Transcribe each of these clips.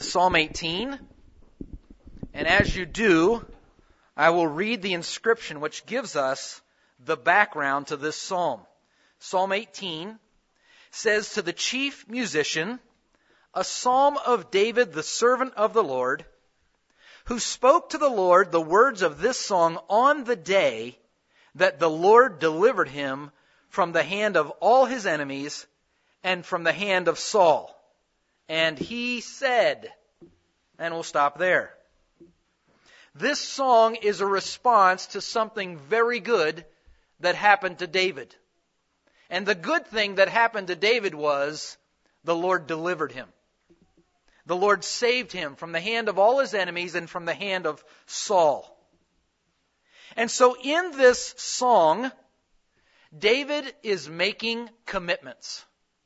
Psalm 18. And as you do, I will read the inscription which gives us the background to this psalm. Psalm 18 says, "To the chief musician, a psalm of David, the servant of the Lord, who spoke to the Lord the words of this song on the day that the Lord delivered him from the hand of all his enemies and from the hand of Saul. And he said," and we'll stop there. This song is a response to something very good that happened to David. And the good thing that happened to David was the Lord delivered him. The Lord saved him from the hand of all his enemies and from the hand of Saul. And so in this song, David is making commitments.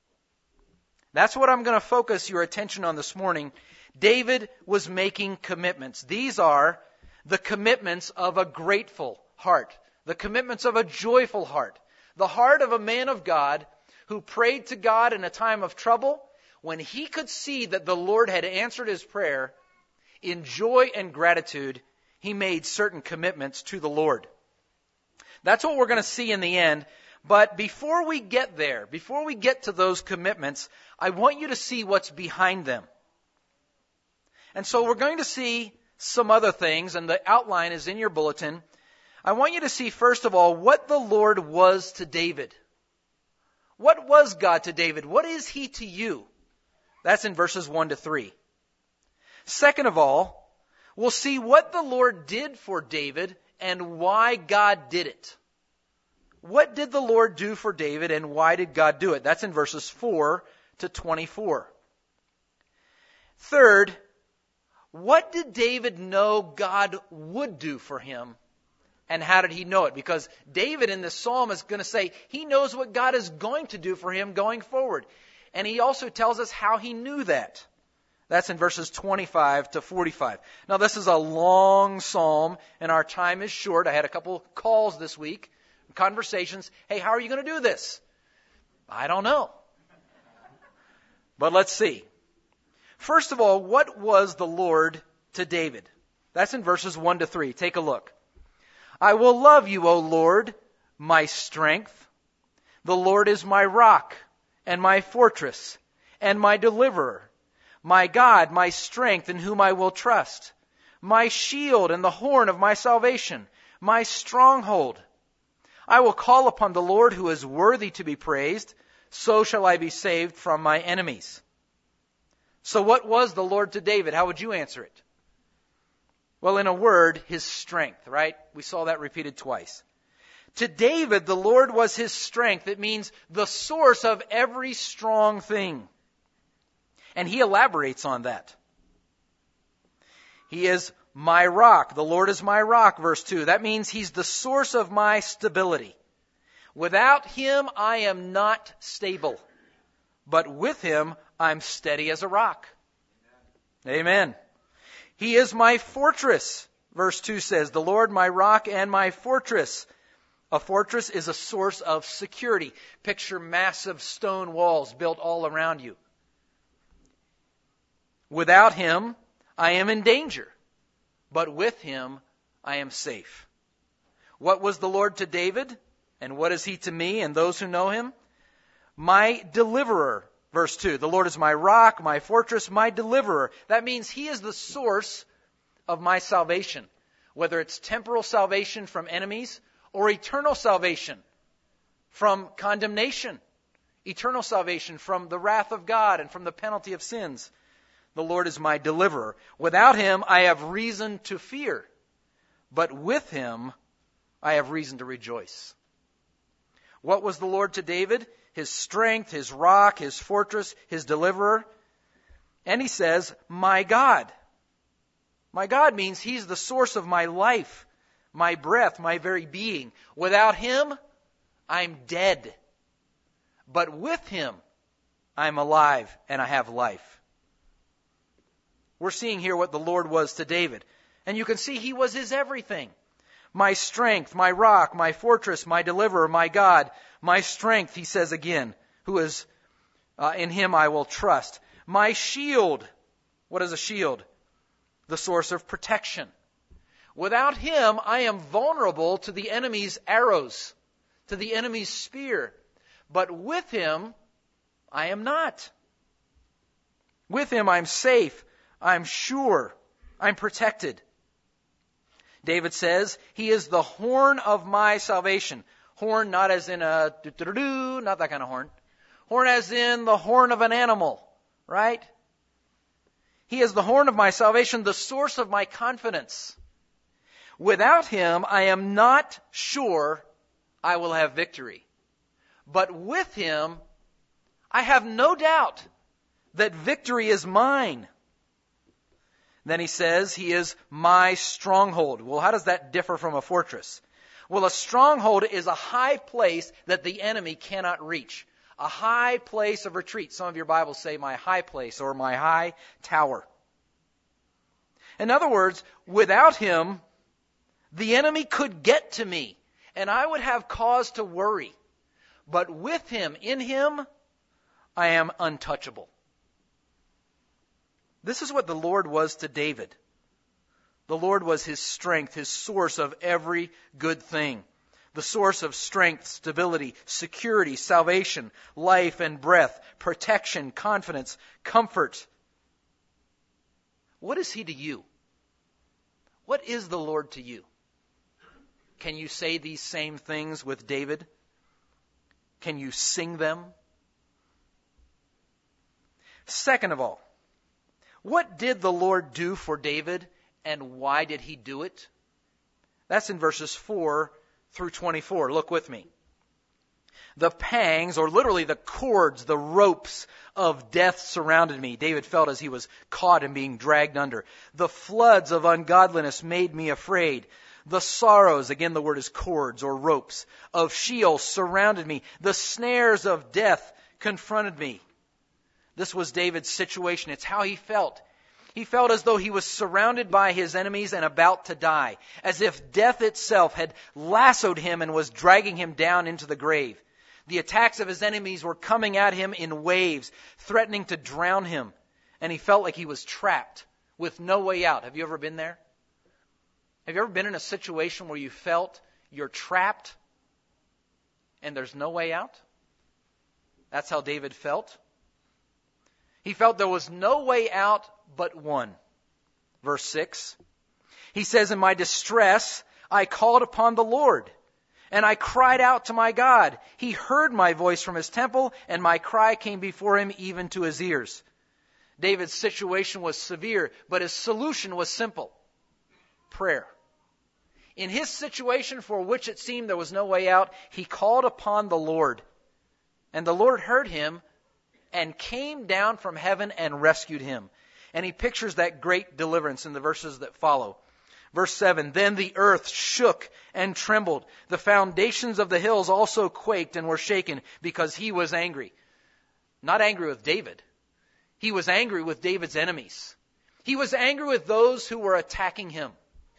That's what I'm going to focus your attention on this morning. David was making commitments. These are the commitments of a grateful heart, the commitments of a joyful heart, the heart of a man of God who prayed to God in a time of trouble. When he could see that the Lord had answered his prayer, in joy and gratitude, he made certain commitments to the Lord. That's what we're going to see in the end. But before we get there, before we get to those commitments, I want you to see what's behind them. And so we're going to see some other things, and the outline is in your bulletin. I want you to see, first of all, what the Lord was to David. What was God to David? What is he to you? That's in verses 1 to 3. Second of all, we'll see what the Lord did for David and why God did it. What did the Lord do for David and why did God do it? That's in verses 4 to 24. Third, what did David know God would do for him and how did he know it? Because David in this psalm is going to say he knows what God is going to do for him going forward. And he also tells us how he knew that. That's in verses 25 to 45. Now this is a long psalm and our time is short. I had a couple calls this week, conversations. Hey, how are you going to do this? I don't know. But let's see. First of all, what was the Lord to David? That's in verses 1 to 3. Take a look. "I will love you, O Lord, my strength. The Lord is my rock and my fortress and my deliverer. My God, my strength, in whom I will trust. My shield and the horn of my salvation, my stronghold. I will call upon the Lord who is worthy to be praised. So shall I be saved from my enemies." So what was the Lord to David? How would you answer it? Well, in a word, his strength, right? We saw that repeated twice. To David, the Lord was his strength. It means the source of every strong thing. And he elaborates on that. He is my rock. The Lord is my rock, verse 2. That means he's the source of my stability. Without him, I am not stable. But with him, I'm steady as a rock. Amen. He is my fortress. Verse 2 says, "The Lord my rock and my fortress." A fortress is a source of security. Picture massive stone walls built all around you. Without him, I am in danger. But with him, I am safe. What was the Lord to David? And what is he to me and those who know him? My deliverer. Verse 2, "The Lord is my rock, my fortress, my deliverer." That means he is the source of my salvation. Whether it's temporal salvation from enemies or eternal salvation from condemnation. Eternal salvation from the wrath of God and from the penalty of sins. The Lord is my deliverer. Without him, I have reason to fear. But with him, I have reason to rejoice. What was the Lord to David? His strength, his rock, his fortress, his deliverer. And he says, my God. My God means he's the source of my life, my breath, my very being. Without him, I'm dead. But with him, I'm alive and I have life. We're seeing here what the Lord was to David. And you can see he was his everything. My strength, my rock, my fortress, my deliverer, my God, my strength, he says again, who is in him I will trust. My shield, What is a shield? The source of protection. Without him, I am vulnerable to the enemy's arrows, to the enemy's spear. But with him, I am not. With him, I'm safe. I'm sure. I'm protected. David says, he is the horn of my salvation. Horn not as in a do-do-do-do, not that kind of horn. Horn as in the horn of an animal, right? He is the horn of my salvation, the source of my confidence. Without him, I am not sure I will have victory. But with him, I have no doubt that victory is mine. Then he says, he is my stronghold. Well, how does that differ from a fortress? Well, a stronghold is a high place that the enemy cannot reach. A high place of retreat. Some of your Bibles say my high place or my high tower. In other words, without him, the enemy could get to me, and I would have cause to worry. But with him, in him, I am untouchable. This is what the Lord was to David. The Lord was his strength, his source of every good thing. The source of strength, stability, security, salvation, life and breath, protection, confidence, comfort. What is he to you? What is the Lord to you? Can you say these same things with David? Can you sing them? Second of all, what did the Lord do for David, and why did he do it? That's in verses 4 through 24. Look with me. The pangs, or literally the cords, the ropes of death surrounded me. David felt as he was caught and being dragged under. The floods of ungodliness made me afraid. The sorrows, again the word is cords or ropes, of Sheol surrounded me. The snares of death confronted me. This was David's situation. It's how he felt. He felt as though he was surrounded by his enemies and about to die, as if death itself had lassoed him and was dragging him down into the grave. The attacks of his enemies were coming at him in waves, threatening to drown him. And he felt like he was trapped with no way out. Have you ever been there? Have you ever been in a situation where you felt you're trapped and there's no way out? That's how David felt. He felt there was no way out but one. Verse 6. He says, in my distress, I called upon the Lord, and I cried out to my God. He heard my voice from his temple, and my cry came before him even to his ears. David's situation was severe, but his solution was simple. Prayer. In his situation for which it seemed there was no way out, he called upon the Lord. And the Lord heard him and came down from heaven and rescued him. And he pictures that great deliverance in the verses that follow. Verse 7, then the earth shook and trembled. The foundations of the hills also quaked and were shaken because he was angry. Not angry with David. He was angry with David's enemies. He was angry with those who were attacking him.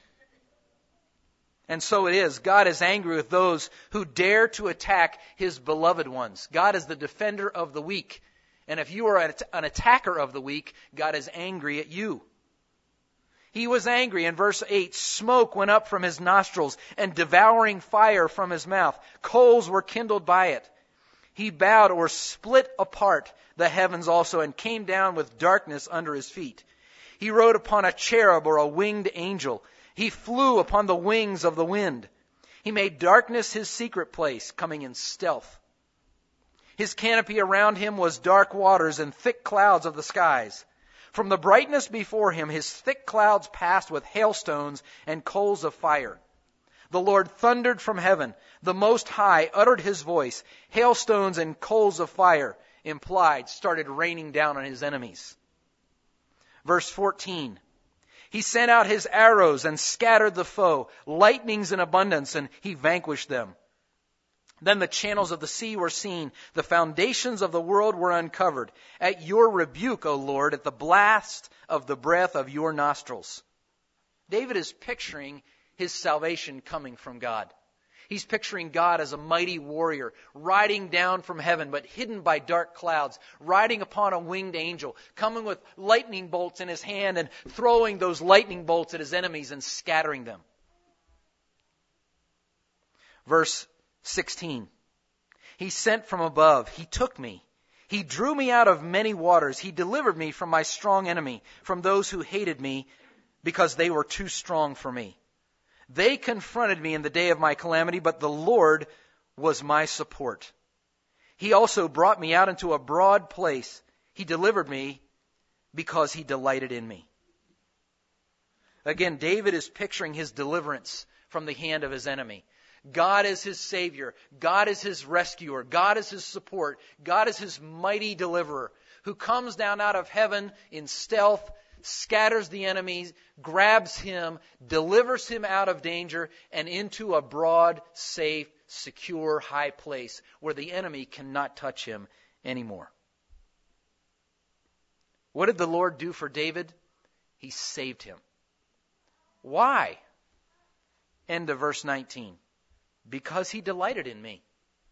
And so it is. God is angry with those who dare to attack his beloved ones. God is the defender of the weak. And if you are an attacker of the weak, God is angry at you. He was angry. In verse 8, smoke went up from his nostrils and devouring fire from his mouth. Coals were kindled by it. He bowed or split apart the heavens also and came down with darkness under his feet. He rode upon a cherub or a winged angel. He flew upon the wings of the wind. He made darkness his secret place, coming in stealth. His canopy around him was dark waters and thick clouds of the skies. From the brightness before him, his thick clouds passed with hailstones and coals of fire. The Lord thundered from heaven. The Most High uttered his voice. Hailstones and coals of fire, implied, started raining down on his enemies. Verse 14. He sent out his arrows and scattered the foe, lightnings in abundance, and he vanquished them. Then the channels of the sea were seen. The foundations of the world were uncovered. At your rebuke, O Lord, at the blast of the breath of your nostrils. David is picturing his salvation coming from God. He's picturing God as a mighty warrior, riding down from heaven, but hidden by dark clouds, riding upon a winged angel, coming with lightning bolts in his hand and throwing those lightning bolts at his enemies and scattering them. Verse 16. He sent from above. He took me. He drew me out of many waters. He delivered me from my strong enemy, from those who hated me, because they were too strong for me. They confronted me in the day of my calamity, but the Lord was my support. He also brought me out into a broad place. He delivered me because he delighted in me. Again, David is picturing his deliverance from the hand of his enemy. God is his Savior. God is his rescuer. God is his support. God is his mighty deliverer who comes down out of heaven in stealth, scatters the enemies, grabs him, delivers him out of danger and into a broad, safe, secure, high place where the enemy cannot touch him anymore. What did the Lord do for David? He saved him. Why? End of verse 19. Because he delighted in me.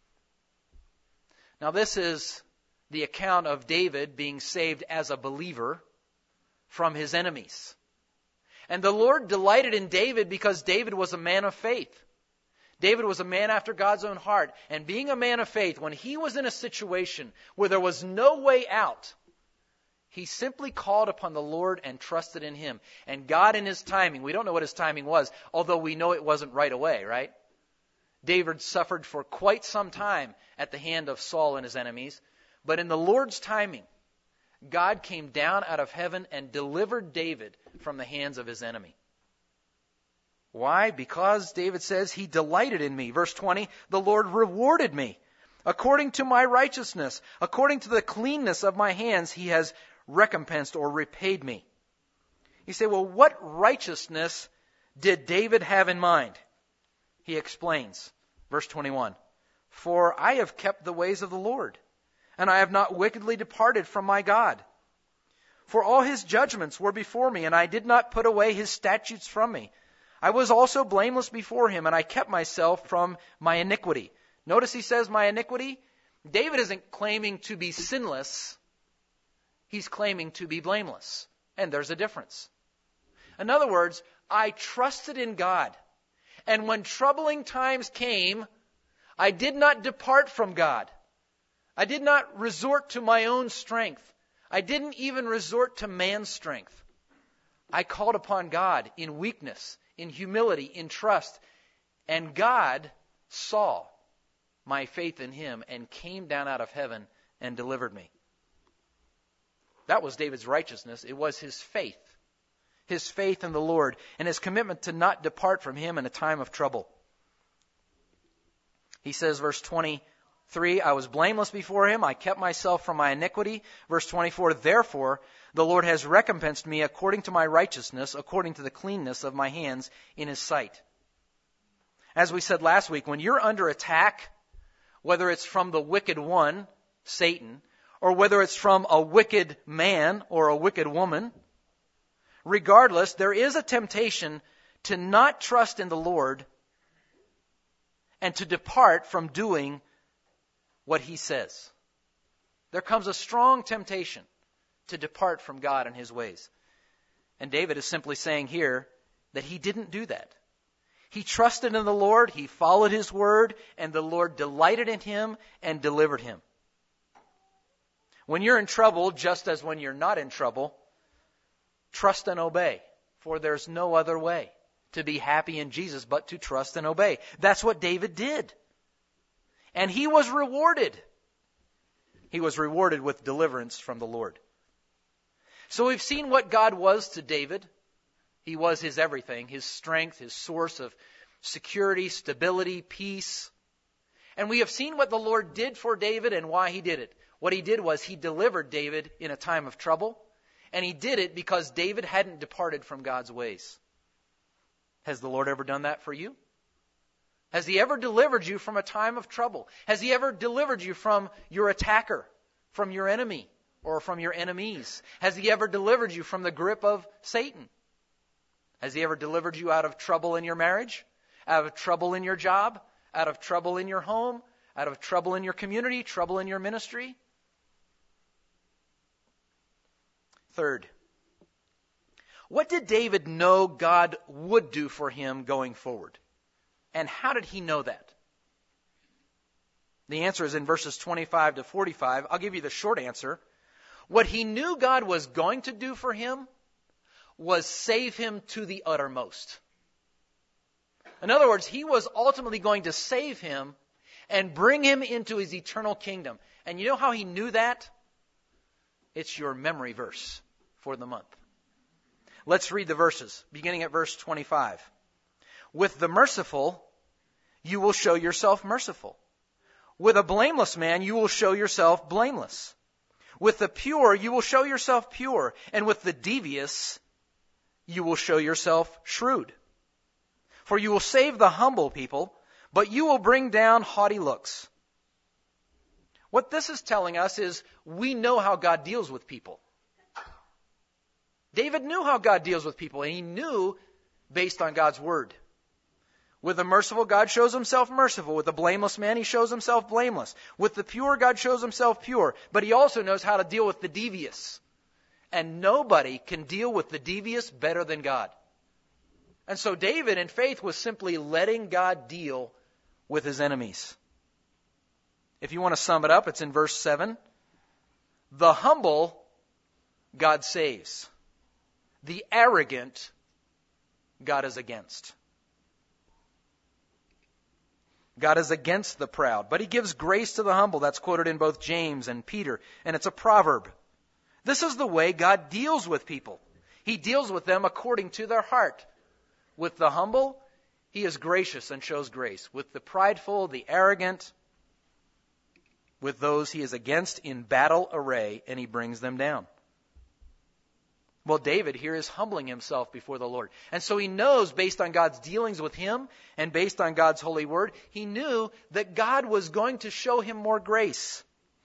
Now this is the account of David being saved as a believer from his enemies. And the Lord delighted in David because David was a man of faith. David was a man after God's own heart. And being a man of faith, when he was in a situation where there was no way out, he simply called upon the Lord and trusted in him. And God in his timing, we don't know what his timing was, although we know it wasn't right away, right? David suffered for quite some time at the hand of Saul and his enemies. But in the Lord's timing, God came down out of heaven and delivered David from the hands of his enemy. Why? Because David says, he delighted in me. Verse 20, the Lord rewarded me. According to my righteousness, according to the cleanness of my hands, he has recompensed or repaid me. You say, well, what righteousness did David have in mind? He explains, verse 21, for I have kept the ways of the Lord, and I have not wickedly departed from my God. For all his judgments were before me, and I did not put away his statutes from me. I was also blameless before him, and I kept myself from my iniquity. Notice he says my iniquity. David isn't claiming to be sinless. He's claiming to be blameless. And there's a difference. In other words, I trusted in God. And when troubling times came, I did not depart from God. I did not resort to my own strength. I didn't even resort to man's strength. I called upon God in weakness, in humility, in trust. And God saw my faith in him and came down out of heaven and delivered me. That was David's righteousness. It was his faith in the Lord, and his commitment to not depart from him in a time of trouble. He says, verse 23, I was blameless before him, I kept myself from my iniquity. Verse 24, therefore the Lord has recompensed me according to my righteousness, according to the cleanness of my hands in his sight. As we said last week, when you're under attack, whether it's from the wicked one, Satan, or whether it's from a wicked man or a wicked woman, regardless, there is a temptation to not trust in the Lord and to depart from doing what he says. There comes a strong temptation to depart from God and his ways. And David is simply saying here that he didn't do that. He trusted in the Lord, he followed his word, and the Lord delighted in him and delivered him. When you're in trouble, just as when you're not in trouble, trust and obey, for there's no other way to be happy in Jesus but to trust and obey. That's what David did. And he was rewarded. He was rewarded with deliverance from the Lord. So we've seen what God was to David. He was his everything, his strength, his source of security, stability, peace. And we have seen what the Lord did for David and why he did it. What he did was he delivered David in a time of trouble. And he did it because David hadn't departed from God's ways. Has the Lord ever done that for you? Has he ever delivered you from a time of trouble? Has he ever delivered you from your attacker, from your enemy, or from your enemies? Has he ever delivered you from the grip of Satan? Has he ever delivered you out of trouble in your marriage? Out of trouble in your job? Out of trouble in your home? Out of trouble in your community? Trouble in your ministry? Third, what did David know God would do for him going forward? And how did he know that? The answer is in verses 25 to 45. I'll give you the short answer. What he knew God was going to do for him was save him to the uttermost. In other words, he was ultimately going to save him and bring him into his eternal kingdom. And you know how he knew that? It's your memory verse for the month. Let's read the verses, beginning at verse 25. With the merciful, you will show yourself merciful. With a blameless man, you will show yourself blameless. With the pure, you will show yourself pure. And with the devious, you will show yourself shrewd. For you will save the humble people, but you will bring down haughty looks. What this is telling us is we know how God deals with people. David knew how God deals with people, and he knew based on God's word. With the merciful, God shows himself merciful. With the blameless man, he shows himself blameless. With the pure, God shows himself pure. But he also knows how to deal with the devious. And nobody can deal with the devious better than God. And so David, in faith, was simply letting God deal with his enemies. If you want to sum it up, it's in verse 7. The humble, God saves. The arrogant, God is against. God is against the proud, but he gives grace to the humble. That's quoted in both James and Peter, and it's a proverb. This is the way God deals with people. He deals with them according to their heart. With the humble, he is gracious and shows grace. With the prideful, the arrogant, with those he is against in battle array, and he brings them down. Well, David here is humbling himself before the Lord. And so he knows, based on God's dealings with him and based on God's holy word, he knew that God was going to show him more grace.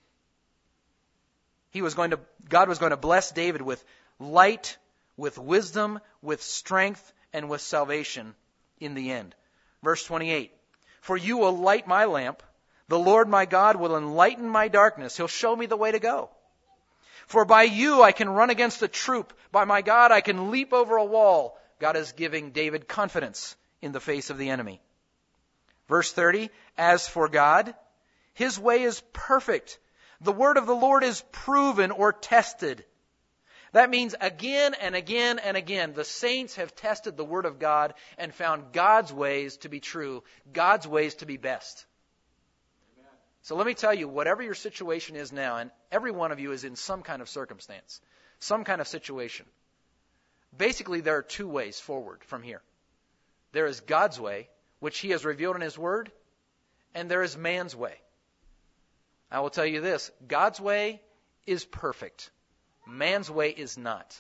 God was going to bless David with light, with wisdom, with strength, and with salvation in the end. Verse 28, for you will light my lamp. The Lord my God will enlighten my darkness. He'll show me the way to go. For by you I can run against a troop. By my God I can leap over a wall. God is giving David confidence in the face of the enemy. Verse 30, as for God, his way is perfect. The word of the Lord is proven or tested. That means again and again and again, the saints have tested the word of God and found God's ways to be true, God's ways to be best. So let me tell you, whatever your situation is now, and every one of you is in some kind of circumstance, some kind of situation. Basically, there are two ways forward from here. There is God's way, which he has revealed in his word, and there is man's way. I will tell you this, God's way is perfect. Man's way is not.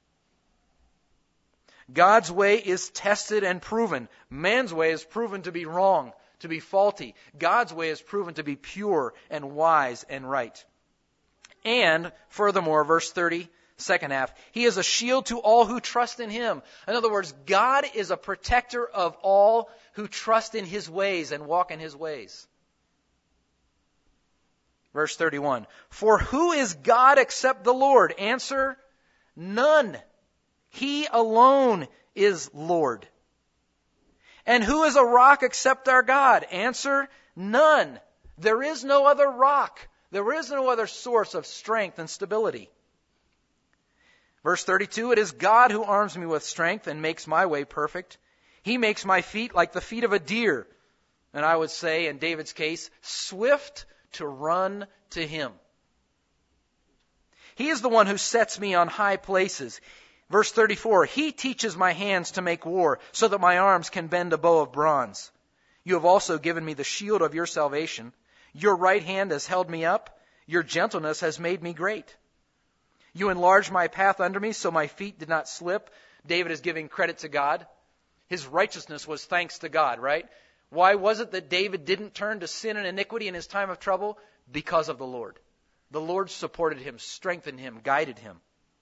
God's way is tested and proven. Man's way is proven to be wrong, to be faulty. God's way is proven to be pure and wise and right. And furthermore, verse 30, second half, he is a shield to all who trust in him. In other words, God is a protector of all who trust in his ways and walk in his ways. Verse 31, for who is God except the Lord? Answer, none. He alone is Lord. And who is a rock except our God? Answer, none. There is no other rock. There is no other source of strength and stability. Verse 32, it is God who arms me with strength and makes my way perfect. He makes my feet like the feet of a deer. And I would say, in David's case, swift to run to him. He is the one who sets me on high places. Verse 34, he teaches my hands to make war, so that my arms can bend a bow of bronze. You have also given me the shield of your salvation. Your right hand has held me up. Your gentleness has made me great. You enlarged my path under me, so my feet did not slip. David is giving credit to God. His righteousness was thanks to God, right? Why was it that David didn't turn to sin and iniquity in his time of trouble? Because of the Lord. The Lord supported him, strengthened him, guided him.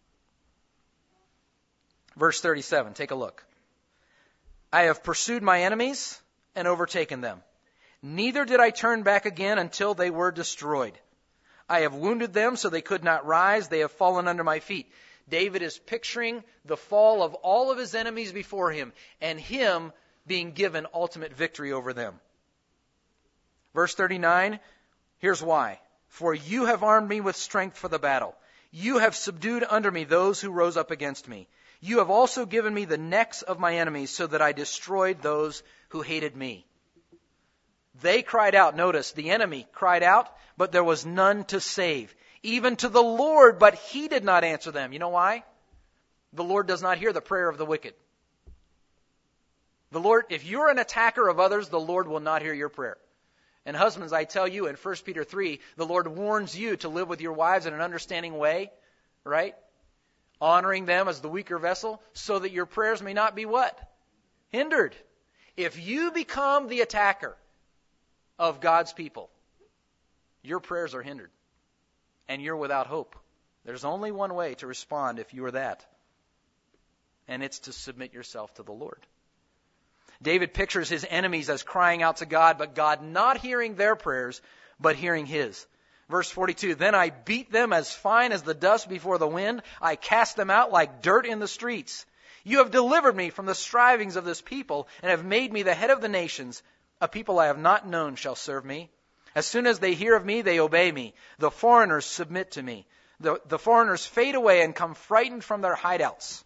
Verse 37, take a look. I have pursued my enemies and overtaken them. Neither did I turn back again until they were destroyed. I have wounded them so they could not rise. They have fallen under my feet. David is picturing the fall of all of his enemies before him and him being given ultimate victory over them. Verse 39, here's why. For you have armed me with strength for the battle. You have subdued under me those who rose up against me. You have also given me the necks of my enemies so that I destroyed those who hated me. They cried out. Notice, the enemy cried out, but there was none to save. Even to the Lord, but he did not answer them. You know why? The Lord does not hear the prayer of the wicked. The Lord, if you're an attacker of others, the Lord will not hear your prayer. And husbands, I tell you in 1 Peter 3, the Lord warns you to live with your wives in an understanding way, right? Honoring them as the weaker vessel, so that your prayers may not be what? Hindered. If you become the attacker of God's people, your prayers are hindered. And you're without hope. There's only one way to respond if you are that. And it's to submit yourself to the Lord. David pictures his enemies as crying out to God, but God not hearing their prayers, but hearing his. Verse 42, then I beat them as fine as the dust before the wind. I cast them out like dirt in the streets. You have delivered me from the strivings of this people and have made me the head of the nations. A people I have not known shall serve me. As soon as they hear of me, they obey me. The foreigners submit to me. The foreigners fade away and come frightened from their hideouts.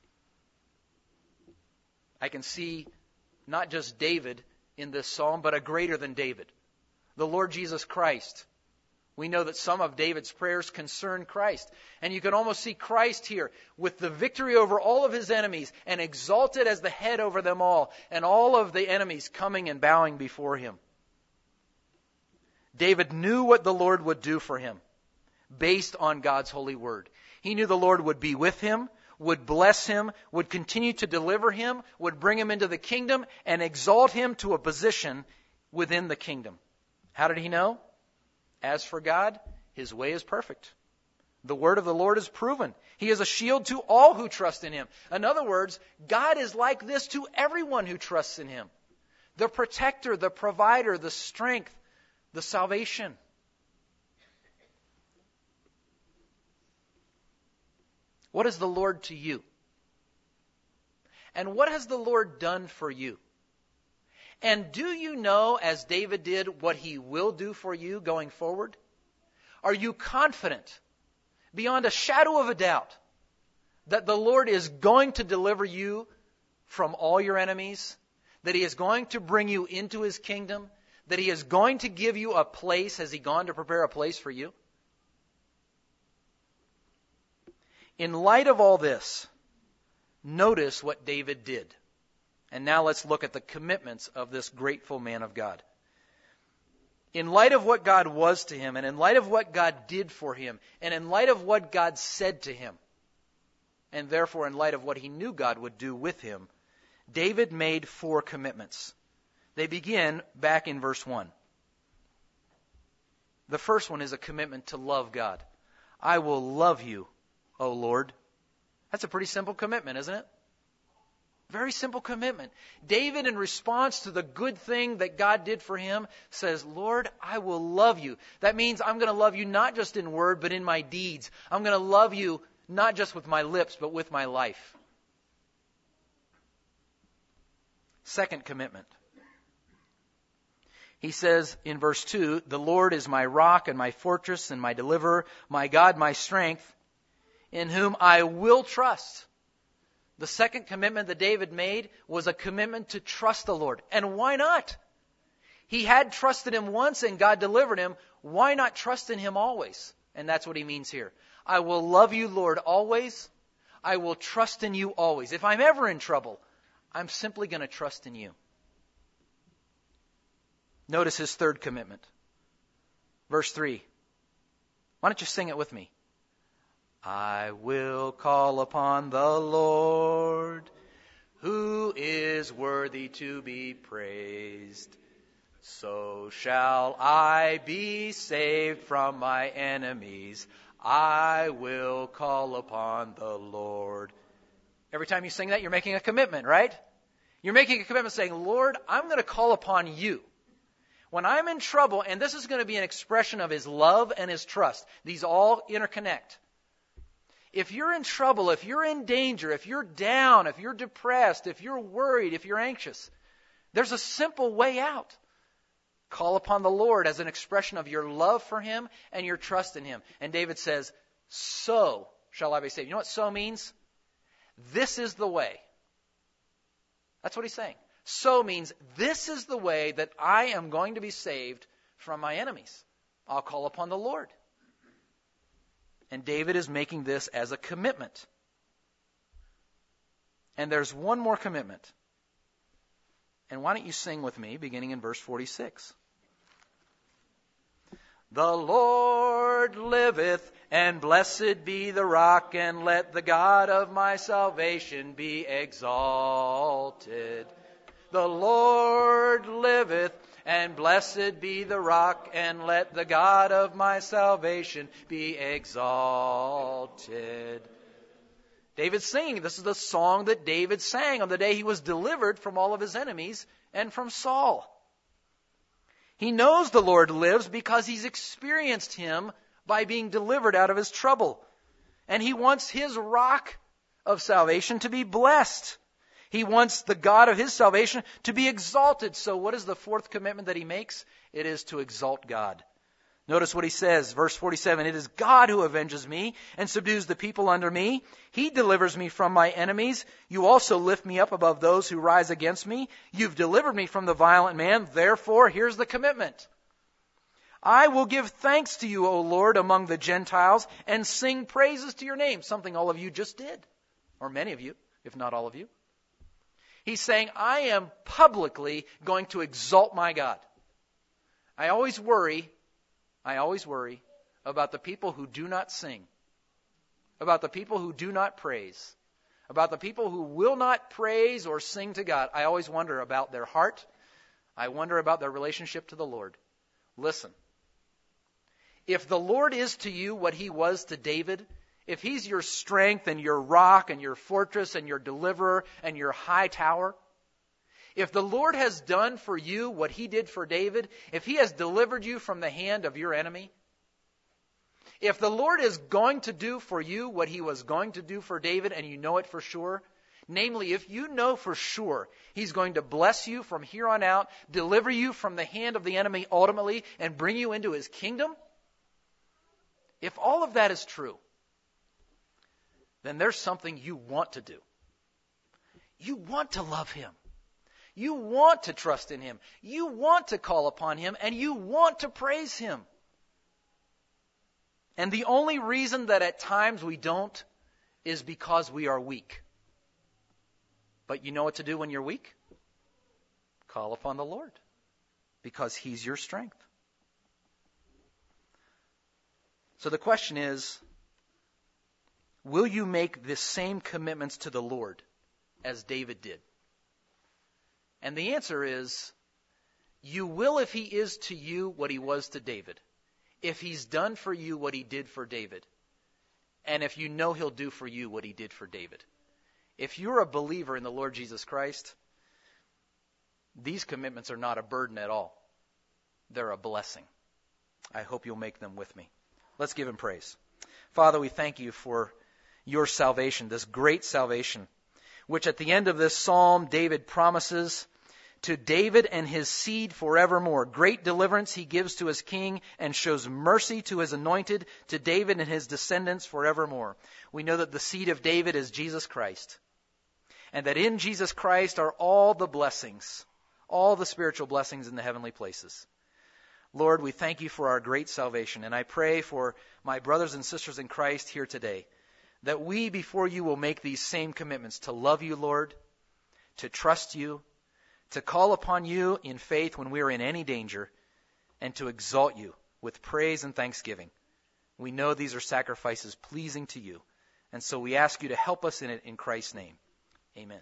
I can see not just David in this psalm, but a greater than David, the Lord Jesus Christ. We know that some of David's prayers concern Christ. And you can almost see Christ here with the victory over all of his enemies and exalted as the head over them all, and all of the enemies coming and bowing before him. David knew what the Lord would do for him based on God's holy word. He knew the Lord would be with him, would bless him, would continue to deliver him, would bring him into the kingdom, and exalt him to a position within the kingdom. How did he know? As for God, his way is perfect. The word of the Lord is proven. He is a shield to all who trust in him. In other words, God is like this to everyone who trusts in him. The protector, the provider, the strength, the salvation. What is the Lord to you? And what has the Lord done for you? And do you know, as David did, what he will do for you going forward? Are you confident, beyond a shadow of a doubt, that the Lord is going to deliver you from all your enemies? That he is going to bring you into his kingdom? That he is going to give you a place? Has he gone to prepare a place for you? In light of all this, notice what David did. And now let's look at the commitments of this grateful man of God. In light of what God was to him, and in light of what God did for him, and in light of what God said to him, and therefore in light of what he knew God would do with him, David made 4 commitments. They begin back in verse 1. The first one is a commitment to love God. I will love you, O Lord. That's a pretty simple commitment, isn't it? Very simple commitment. David, in response to the good thing that God did for him, says, Lord, I will love you. That means I'm going to love you not just in word, but in my deeds. I'm going to love you not just with my lips, but with my life. Second commitment. He says in verse 2, the Lord is my rock and my fortress and my deliverer, my God, my strength, in whom I will trust. The second commitment that David made was a commitment to trust the Lord. And why not? He had trusted him once and God delivered him. Why not trust in him always? And that's what he means here. I will love you, Lord, always. I will trust in you always. If I'm ever in trouble, I'm simply going to trust in you. Notice his third commitment. Verse 3. Why don't you sing it with me? I will call upon the Lord, who is worthy to be praised. So shall I be saved from my enemies. I will call upon the Lord. Every time you sing that, you're making a commitment, right? You're making a commitment saying, Lord, I'm going to call upon you. When I'm in trouble, and this is going to be an expression of His love and His trust. These all interconnect. If you're in trouble, if you're in danger, if you're down, if you're depressed, if you're worried, if you're anxious, there's a simple way out. Call upon the Lord as an expression of your love for Him and your trust in Him. And David says, so shall I be saved. You know what so means? This is the way. That's what he's saying. So means this is the way that I am going to be saved from my enemies. I'll call upon the Lord. And David is making this as a commitment. And there's one more commitment. And why don't you sing with me, beginning in verse 46. The Lord liveth, and blessed be the rock, and let the God of my salvation be exalted. The Lord liveth, and blessed be the rock, and let the God of my salvation be exalted. David's singing. This is the song that David sang on the day he was delivered from all of his enemies and from Saul. He knows the Lord lives because he's experienced Him by being delivered out of his trouble. And he wants his rock of salvation to be blessed. He wants the God of his salvation to be exalted. So what is the fourth commitment that he makes? It is to exalt God. Notice what he says, verse 47, it is God who avenges me and subdues the people under me. He delivers me from my enemies. You also lift me up above those who rise against me. You've delivered me from the violent man. Therefore, here's the commitment. I will give thanks to you, O Lord, among the Gentiles, and sing praises to your name, something all of you just did, or many of you, if not all of you. He's saying, I am publicly going to exalt my God. I always worry about the people who do not sing, about the people who do not praise, about the people who will not praise or sing to God. I always wonder about their heart. I wonder about their relationship to the Lord. Listen, if the Lord is to you what He was to David, if He's your strength and your rock and your fortress and your deliverer and your high tower, if the Lord has done for you what He did for David, if He has delivered you from the hand of your enemy, if the Lord is going to do for you what He was going to do for David, and you know it for sure, namely, if you know for sure He's going to bless you from here on out, deliver you from the hand of the enemy ultimately, and bring you into His kingdom, if all of that is true, then there's something you want to do. You want to love Him. You want to trust in Him. You want to call upon Him, and you want to praise Him. And the only reason that at times we don't is because we are weak. But you know what to do when you're weak? Call upon the Lord, because He's your strength. So the question is, will you make the same commitments to the Lord as David did? And the answer is, you will if He is to you what He was to David. If He's done for you what He did for David. And if you know He'll do for you what He did for David. If you're a believer in the Lord Jesus Christ, these commitments are not a burden at all. They're a blessing. I hope you'll make them with me. Let's give Him praise. Father, we thank You for Your salvation, this great salvation, which at the end of this psalm, David promises to David and his seed forevermore. Great deliverance He gives to His king and shows mercy to His anointed, to David and his descendants forevermore. We know that the seed of David is Jesus Christ, and that in Jesus Christ are all the blessings, all the spiritual blessings in the heavenly places. Lord, we thank You for our great salvation, and I pray for my brothers and sisters in Christ here today, that we before You will make these same commitments to love You, Lord, to trust You, to call upon You in faith when we are in any danger, and to exalt You with praise and thanksgiving. We know these are sacrifices pleasing to You, and so we ask You to help us in it in Christ's name. Amen.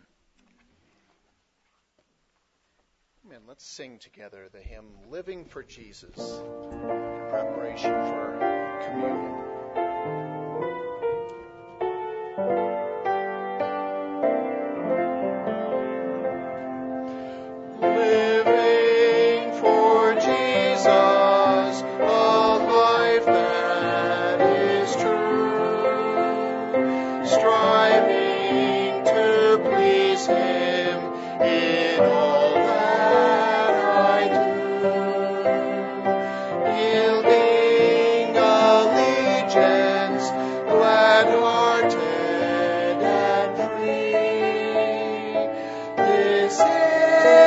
Amen. Let's sing together the hymn, Living for Jesus, in preparation for communion. Living for Jesus. say.